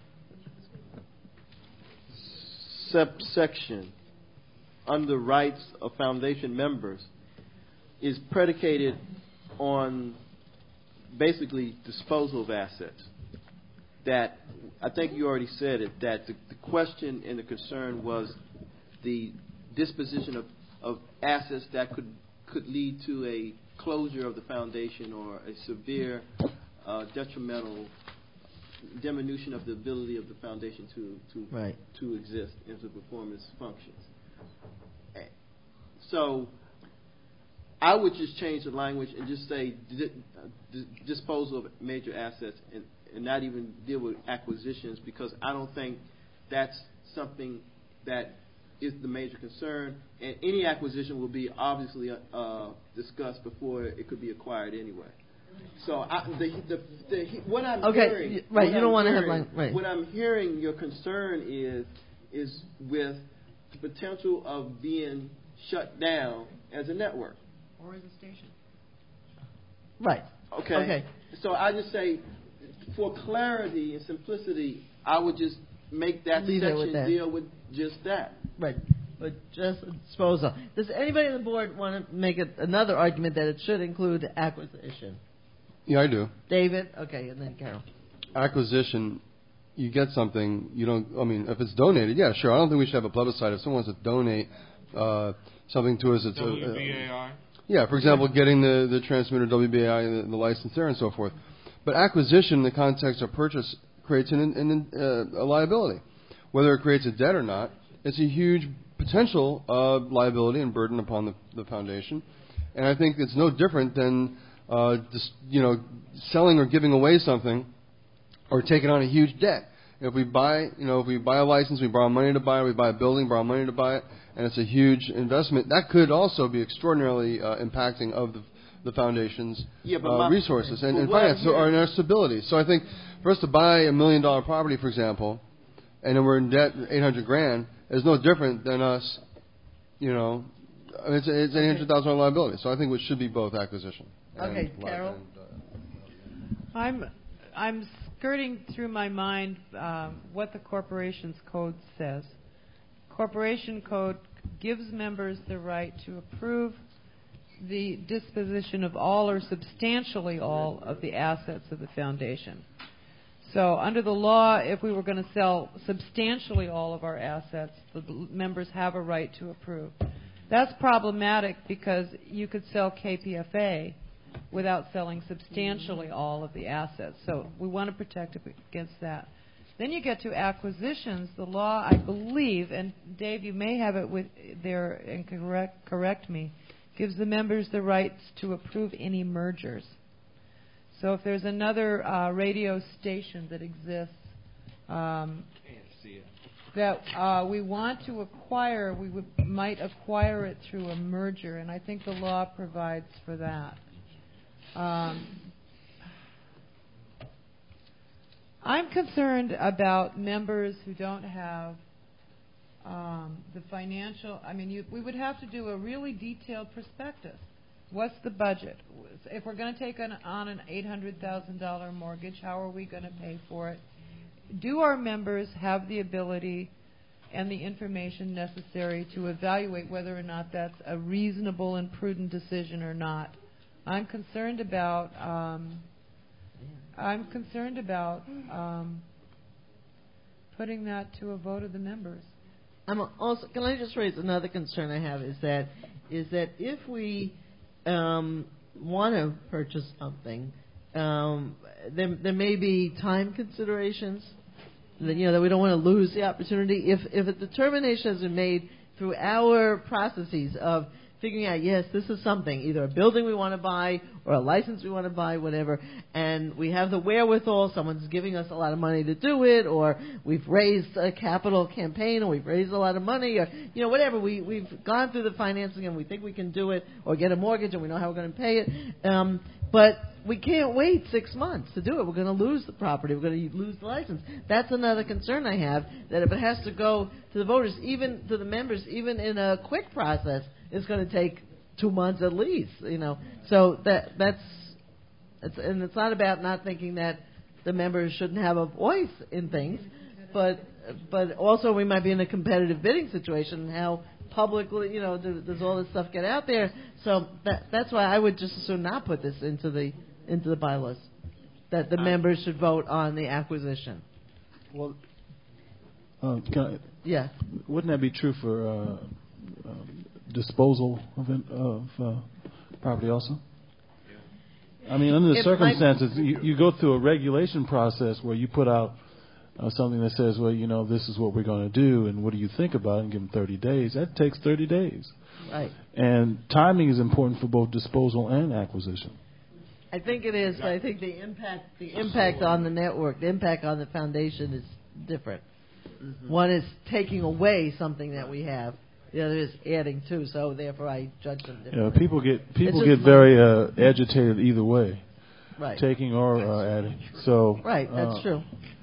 subsection under rights of foundation members is predicated on basically disposal of assets. That I think you already said it, that the, the question and the concern was the disposition of, of assets that could could lead to a closure of the foundation or a severe uh, detrimental diminution of the ability of the foundation to to right. to exist and to perform its functions. So I would just change the language and just say di- di- disposal of major assets and, and not even deal with acquisitions, because I don't think that's something that is the major concern. And any acquisition will be obviously uh, discussed before it could be acquired anyway. So I, the, the, the, what I'm okay, hearing, right? what You don't I'm want to have hearing, like right. What I'm hearing your concern is is with the potential of being shut down as a network or as a station. Right. Okay. Okay. So I just say, for clarity and simplicity, I would just make that Leave section with that. deal with just that. Right. But just disposal. Does anybody on the board want to make a, another argument that it should include acquisition? Yeah, I do. David? Okay, and then Carol. Acquisition, you get something, you don't, I mean, if it's donated, yeah, sure. I don't think we should have a plebiscite. If someone wants to donate uh, something to us, it's W B A I? A, uh, yeah, for example, getting the, the transmitter W B A I, the, the license there and so forth. But acquisition in the context of purchase creates an, an, uh, a liability. Whether it creates a debt or not, it's a huge potential uh, liability and burden upon the, the foundation. And I think it's no different than uh, just, you know, selling or giving away something or taking on a huge debt. If we buy, you know, if we buy a license, we borrow money to buy it, we buy a building, borrow money to buy it, and it's a huge investment, that could also be extraordinarily uh, impacting of the, the foundation's yeah, but uh, my, resources and, and well, finance so, or in our stability. So I think for us to buy a million dollar property, for example, and then we're in debt eight hundred grand, is no different than us, you know, it's, it's an eight hundred thousand dollar liability. So I think it should be both acquisition. Okay, and, Carol. And, uh, I'm I'm skirting through my mind um, what the corporation's code says. Corporation code gives members the right to approve the disposition of all or substantially all of the assets of the foundation. So under the law, if we were going to sell substantially all of our assets, the members have a right to approve. That's problematic because you could sell K P F A without selling substantially all of the assets. So we want to protect against that. Then you get to acquisitions. The law, I believe, and Dave, you may have it with there and correct, correct me, gives the members the rights to approve any mergers. So if there's another uh, radio station that exists um, that uh, we want to acquire, we would, might acquire it through a merger, and I think the law provides for that. Um, I'm concerned about members who don't have um, the financial. I mean, you, we would have to do a really detailed prospectus. What's the budget? If we're going to take an, on an eight hundred thousand dollars mortgage, how are we going to pay for it? Do our members have the ability and the information necessary to evaluate whether or not that's a reasonable and prudent decision or not? I'm concerned about. Um, I'm concerned about um, putting that to a vote of the members. I'm also. Can I just raise another concern I have? Is that is that if we um, want to purchase something, um, there there may be time considerations. That, you know, that we don't want to lose the opportunity. If if a determination has been made through our processes of figuring out, yes, this is something, either a building we want to buy or a license we want to buy, whatever, and we have the wherewithal, someone's giving us a lot of money to do it, or we've raised a capital campaign, or we've raised a lot of money, or, you know, whatever, we, we've gone through the financing and we think we can do it, or get a mortgage and we know how we're going to pay it, um, but we can't wait six months to do it. We're going to lose the property. We're going to lose the license. That's another concern I have, that if it has to go to the voters, even to the members, even in a quick process, it's going to take two months at least, you know. So that that's, it's, and it's not about not thinking that the members shouldn't have a voice in things, but but also we might be in a competitive bidding situation. How publicly, you know, does, does all this stuff get out there? So that that's why I would just as soon not put this into the into the bylaws, that the um, members should vote on the acquisition. Well, uh, can I, yeah, wouldn't that be true for uh, uh, disposal of, of uh, property also? I mean, under the it circumstances, you, you go through a regulation process where you put out uh, something that says, well, you know, this is what we're going to do, and what do you think about it, and give them thirty days. That takes thirty days. Right. And timing is important for both disposal and acquisition. I think it is, but I think the impact the impact on the network, the impact on the foundation is different. Mm-hmm. One is taking away something that we have. The other is adding to. So therefore, I judge them differently. Yeah, people get people get very uh, agitated either way, right? Taking or uh, adding. So right, that's uh, true.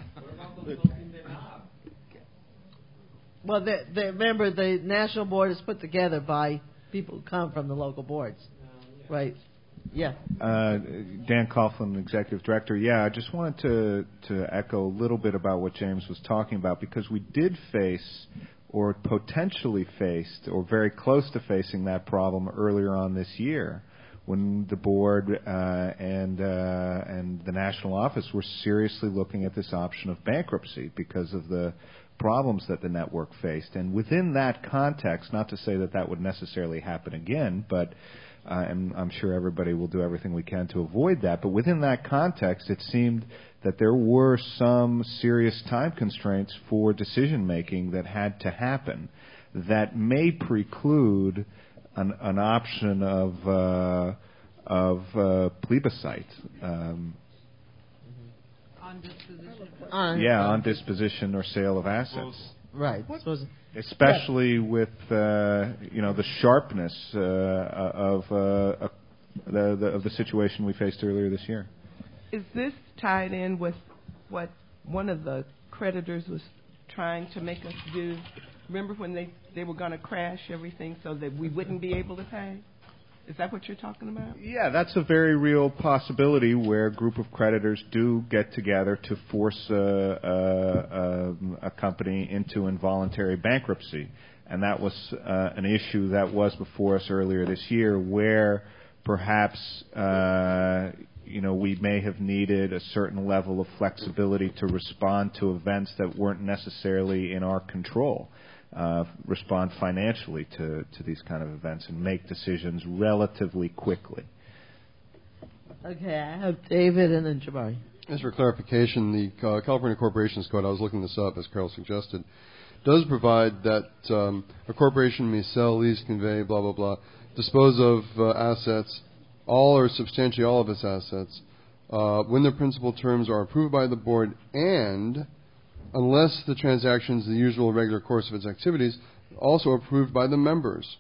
Well, the, the, remember the national board is put together by people who come from the local boards, right? Yeah. Uh, Dan Coughlin, Executive Director. Yeah, I just wanted to, to echo a little bit about what James was talking about, because we did face, or potentially faced, or very close to facing that problem earlier on this year, when the board uh, and uh, and the national office were seriously looking at this option of bankruptcy because of the problems that the network faced. And within that context, not to say that that would necessarily happen again, but Uh, and I'm sure everybody will do everything we can to avoid that. But within that context, it seemed that there were some serious time constraints for decision-making that had to happen that may preclude an, an option of uh, of uh, plebiscite. Um, on disposition. On, yeah, on disposition or sale of assets. Right. Especially yeah. with uh, you know the sharpness uh, of uh, uh, the, the of the situation we faced earlier this year. Is this tied in with what one of the creditors was trying to make us do? Remember when they, they were going to crash everything so that we wouldn't be able to pay? Is that what you're talking about? Yeah, that's a very real possibility where a group of creditors do get together to force a, a, a, a company into involuntary bankruptcy. And that was uh, an issue that was before us earlier this year, where perhaps uh, you know, we may have needed a certain level of flexibility to respond to events that weren't necessarily in our control, uh, respond financially to, to these kind of events and make decisions relatively quickly. Okay, I have David and then Jabari. As for clarification, the uh, California Corporations Code, I was looking this up as Carol suggested, does provide that um, a corporation may sell, lease, convey, blah, blah, blah, dispose of uh, assets, all or substantially all of its assets, uh, when the principal terms are approved by the board and, unless the transaction is the usual regular course of its activities, also approved by the members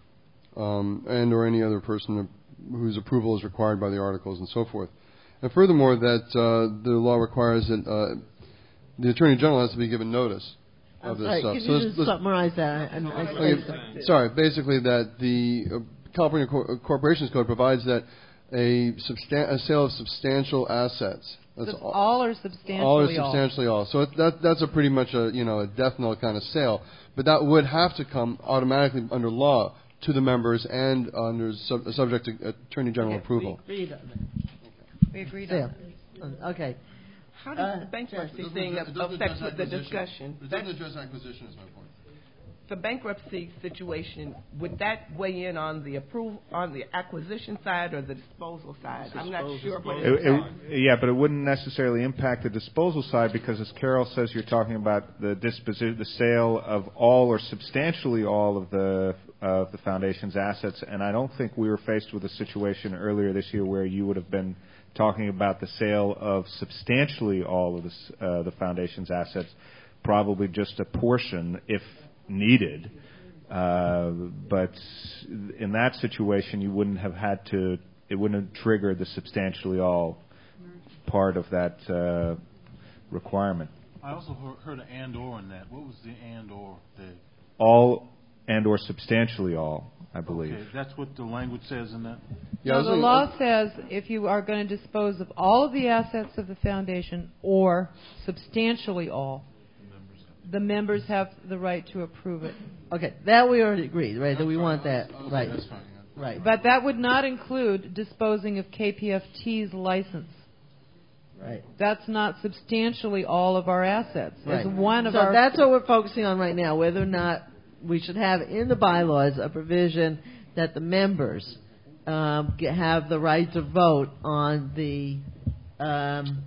um, and or any other person whose approval is required by the articles and so forth. And furthermore, that uh, the law requires that uh, the Attorney General has to be given notice of this sorry, stuff. Can so you let's, just let's, summarize that? I, I, I okay, sorry, basically that the uh, California Co- Corporations Code provides that a, substan- a sale of substantial assets. That's all, all or substantially all. All or substantially all. all. So it, that, that's a pretty much a, you know, a death knell kind of sale. But that would have to come automatically under law to the members and under sub- subject to Attorney General okay, approval. We agreed on that. We agreed yeah. on that. Okay. How does Uh, the bankruptcy It thing doesn't affect address with the acquisition. discussion? It doesn't address acquisition is my point. The bankruptcy situation, would that weigh in on the approval, on the acquisition side or the disposal side? I'm not sure. What It, it, yeah, but it wouldn't necessarily impact the disposal side because, as Carol says, you're talking about the disposition, the sale of all or substantially all of the of the foundation's assets. And I don't think we were faced with a situation earlier this year where you would have been talking about the sale of substantially all of the, uh, the foundation's assets, probably just a portion, if needed. Uh, but in that situation, you wouldn't have had to, it wouldn't have triggered the substantially all part of that uh, requirement. I also heard an and or in that. What was the and or there? All and or substantially all, I believe. Okay, that's what the language says in that? Yeah, no, the law says if you are going to dispose of all of the assets of the foundation or substantially all, the members have the right to approve it. Okay, that we already agreed, right? That's that we fine. want that, okay, right? That's fine. Yeah. Right. But that would not include disposing of K P F T's license. Right. That's not substantially all of our assets. Right. It's one of so our. That's what we're focusing on right now. Whether or not we should have in the bylaws a provision that the members um, get, have the right to vote on the. Um,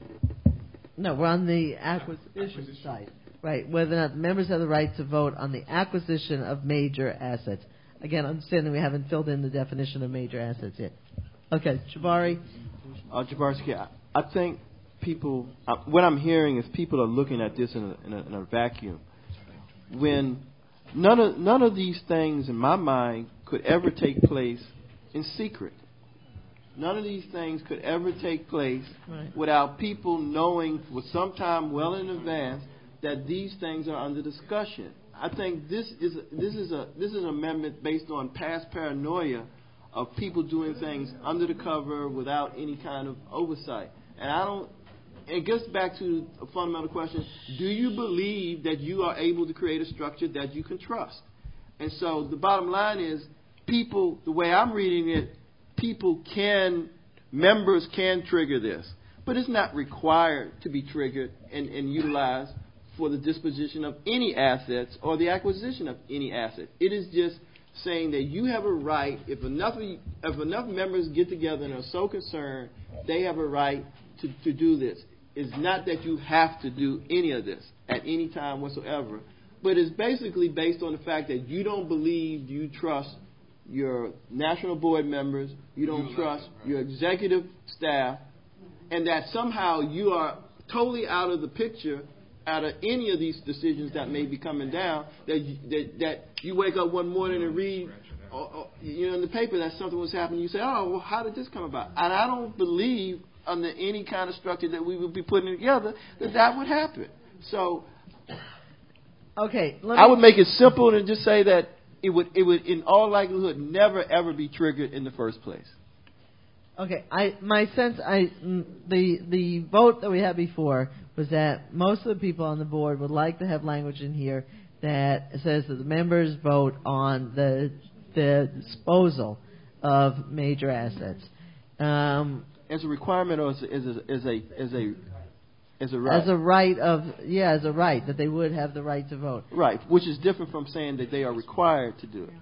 no, we're on the acquisition, acquisition side. Right, whether or not the members have the right to vote on the acquisition of major assets. Again, understanding we haven't filled in the definition of major assets yet. Okay, Jabari. Uh, Jabari, I, I think people, uh, what I'm hearing is people are looking at this in a, in a, in a vacuum. When none of, none of these things, in my mind, could ever take place in secret. None of these things could ever take place right. without people knowing for some time well in advance that these things are under discussion. I think this is this is a this is an amendment based on past paranoia of people doing things under the cover without any kind of oversight. And I don't. It gets back to a fundamental question: do you believe that you are able to create a structure that you can trust? And so the bottom line is, people. The way I'm reading it, people can members can trigger this, but it's not required to be triggered and, and utilized for the disposition of any assets or the acquisition of any asset. It is just saying that you have a right, if enough if enough members get together and are so concerned, they have a right to, to do this. It's not that you have to do any of this at any time whatsoever, but it's basically based on the fact that you don't believe, you trust your national board members, you don't you trust right. your executive staff, and that somehow you are totally out of the picture out of any of these decisions that may be coming down, that you, that, that you wake up one morning and read, or, or, you know, in the paper that something was happening. You say, "Oh, well, how did this come about?" And I don't believe, under any kind of structure that we would be putting together, that that would happen. So, okay, let I would make it simple and just say that it would, it would, in all likelihood, never ever be triggered in the first place. Okay, I my sense, I the the vote that we had before was that most of the people on the board would like to have language in here that says that the members vote on the the disposal of major assets. Um, as a requirement or as a as a as a as a, as a right? As a right of yeah, as a right that they would have the right to vote. Right, which is different from saying that they are required to do it.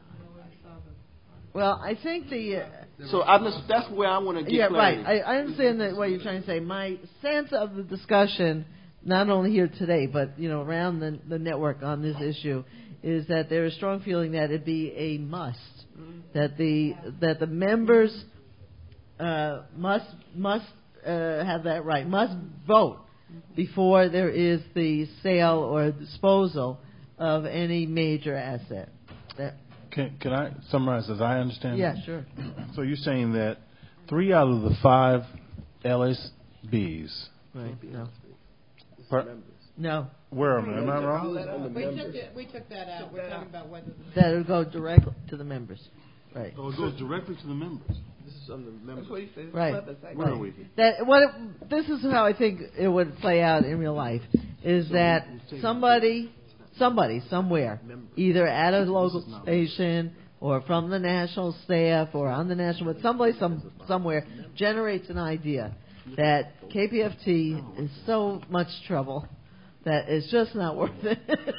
Well, I think the uh, so I'm just, that's where I want to get yeah clarity. right. I, I understand that what you're trying to say. My sense of the discussion, not only here today, but you know around the the network on this issue, is that there is strong feeling that it be a must, that the that the members uh, must must uh, have that right, must vote before there is the sale or disposal of any major asset. That, Can, can I summarize as I understand yeah, it? sure. So you're saying that three out of the five L S Bs. Right. No. Per, no. Where am I? Am I wrong? We took, it, we took that out. We're talking about whether the that would go directly to the members. Right. Oh, it goes directly to the members. This is on the members. That's what he said. Right. Where are we? That what it, this is how I think it would play out in real life is that somebody, somebody somewhere, either at a local station or from the national staff or on the national, but someplace some somewhere generates an idea that K P F T is so much trouble that it's just not worth it.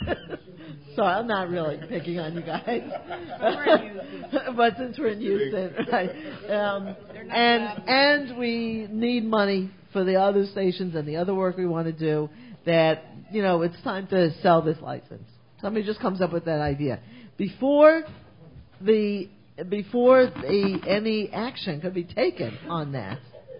So I'm not really picking on you guys. But since we're in Houston, right? Um, and and we need money for the other stations and the other work we want to do, that, you know, it's time to sell this license. Somebody just comes up with that idea. Before the before the any action could be taken on that,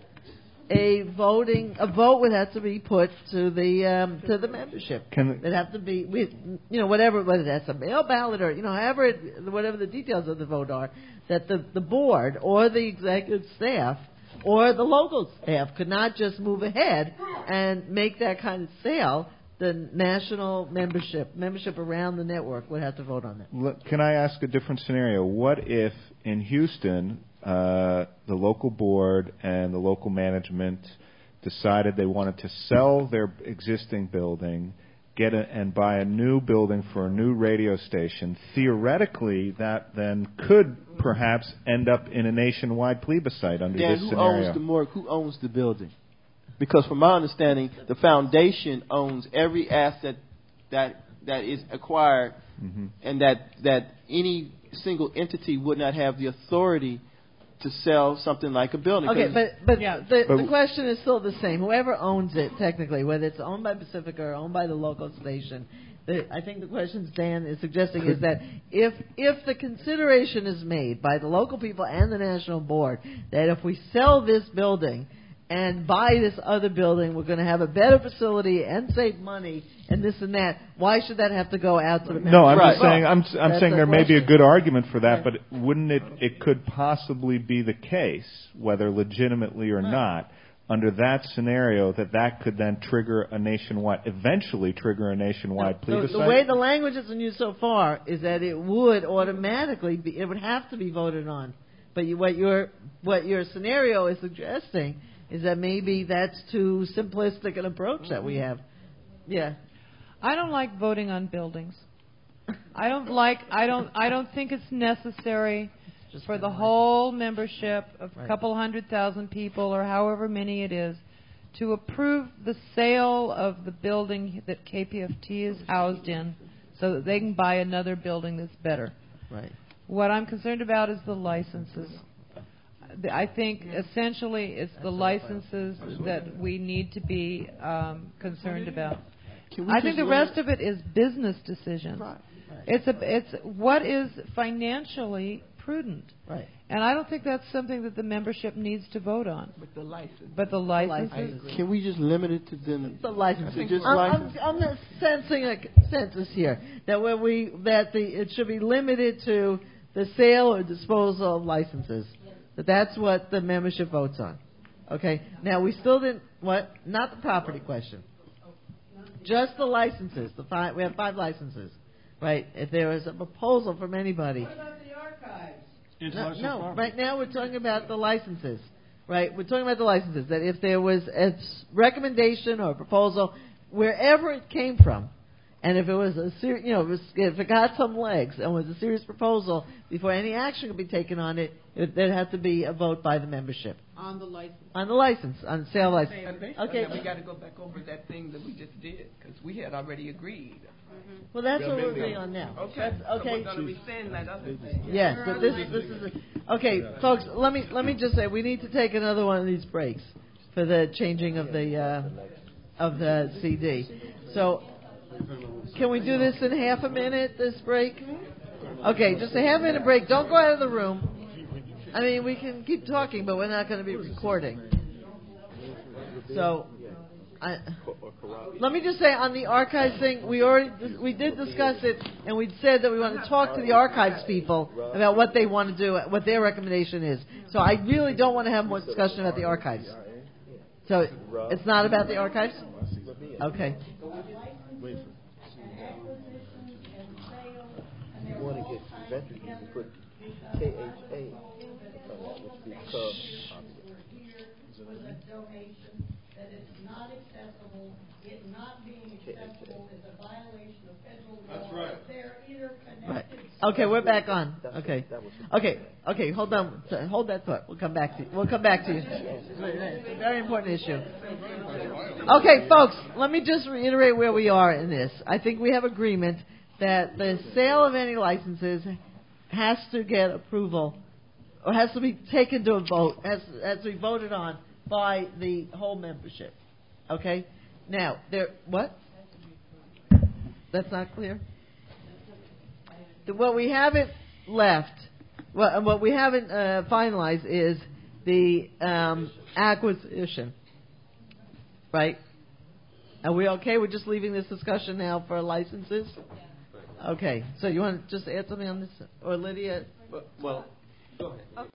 a voting a vote would have to be put to the um, to the membership. Can It'd have to be with you know whatever whether that's a mail ballot or you know however it, whatever the details of the vote are, that the the board or the executive staff or the local staff could not just move ahead and make that kind of sale. The national membership membership around the network would have to vote on that. Look, can I ask a different scenario? What if in Houston uh, the local board and the local management decided they wanted to sell their existing building, get a, and buy a new building for a new radio station? Theoretically, that then could perhaps end up in a nationwide plebiscite under Dan, this who scenario. owns the morgue? Who owns the building? Because from my understanding, the foundation owns every asset that that is acquired, mm-hmm. and that that any single entity would not have the authority to sell something like a building. Okay, but but Yeah. the, But- the question is still the same. Whoever owns it, technically, whether it's owned by Pacifica or owned by the local station, the, I think the question Dan is suggesting is that if if the consideration is made by the local people and the national board that if we sell this building and buy this other building, we're going to have a better facility and save money and this and that, why should that have to go out to the members? No, I'm Right. just saying. I'm, I'm That's saying the there may be a question. good argument for that, Right. but wouldn't it? It could possibly be the case, whether legitimately or Right. not, under that scenario, that that could then trigger a nationwide, eventually trigger a nationwide The, plebiscite. the way the language has been used so far is that it would automatically be, it would have to be voted on. But you, what your what your scenario is suggesting is that maybe that's too simplistic an approach that we have. Yeah. I don't like voting on buildings. I don't like. I don't. I don't think it's necessary Just for the like- whole membership of a Right. couple hundred thousand people or however many it is to approve the sale of the building that K P F T is housed in, so that they can buy another building that's better. Right. What I'm concerned about is the licenses. The- I think essentially it's the licenses that we need to be um, concerned about. Can we I think just the rest of it is business decisions. Right. It's a, it's what is financially prudent, Right. and I don't think that's something that the membership needs to vote on. With the license. But the licenses, Can we just limit it to them? The license. To just I'm, license? I'm, I'm not sensing a consensus here that when we that the it should be limited to the sale or disposal of licenses. That that's what the membership votes on. Okay. Now we still didn't what? Not the property question. Just the licenses. The five. We have five licenses, right? If there was a proposal from anybody. No, no, right now we're talking about the licenses, right? We're talking about the licenses, that if there was a s- recommendation or a proposal, wherever it came from, And if it was a ser- you know, if it, was, if it got some legs and was a serious proposal, before any action could be taken on it, it there had to be a vote by the membership. On the license. On the license, on the sale license. And based Okay. on that, we got to go back over that thing that we just did because we had already agreed. Well, that's what we're agreeing on now. Okay. That's, So okay. we're going to rescind that other thing. Yes, but this this is a, okay, folks. Let me let me just say we need to take another one of these breaks for the changing of the uh, of the C D. So, can we do this in half a minute? This break? Okay, just a half minute break. Don't go out of the room. I mean, we can keep talking, but we're not going to be recording. So, I, let me just say on the archives thing, we already we did discuss it, and we said that we want to talk to the archives people about what they want to do, what their recommendation is. So I really don't want to have more discussion about the archives. So it's not about the archives? Okay. You want to get eventually you can put K H A, which would be cub. Donation that is not acceptable. It not being acceptable is a violation of federal law. That's right. They're either Right. connected. Okay, we're back on. Okay. Okay. Okay. Hold on. Hold that thought. We'll come back to you. We'll come back to you. It's a very important issue. Okay, folks. Let me just reiterate where we are in this. I think we have agreement that the sale of any licenses has to get approval, or has to be taken to a vote, has has to be voted on by the whole membership. Okay. Now there. What? That's not clear. What we haven't left, what, what we haven't uh, finalized is the um, acquisition. Right? Are we okay? We're just leaving this discussion now for licenses? Okay. So you want to just add something on this? Or Lydia? Well, go ahead.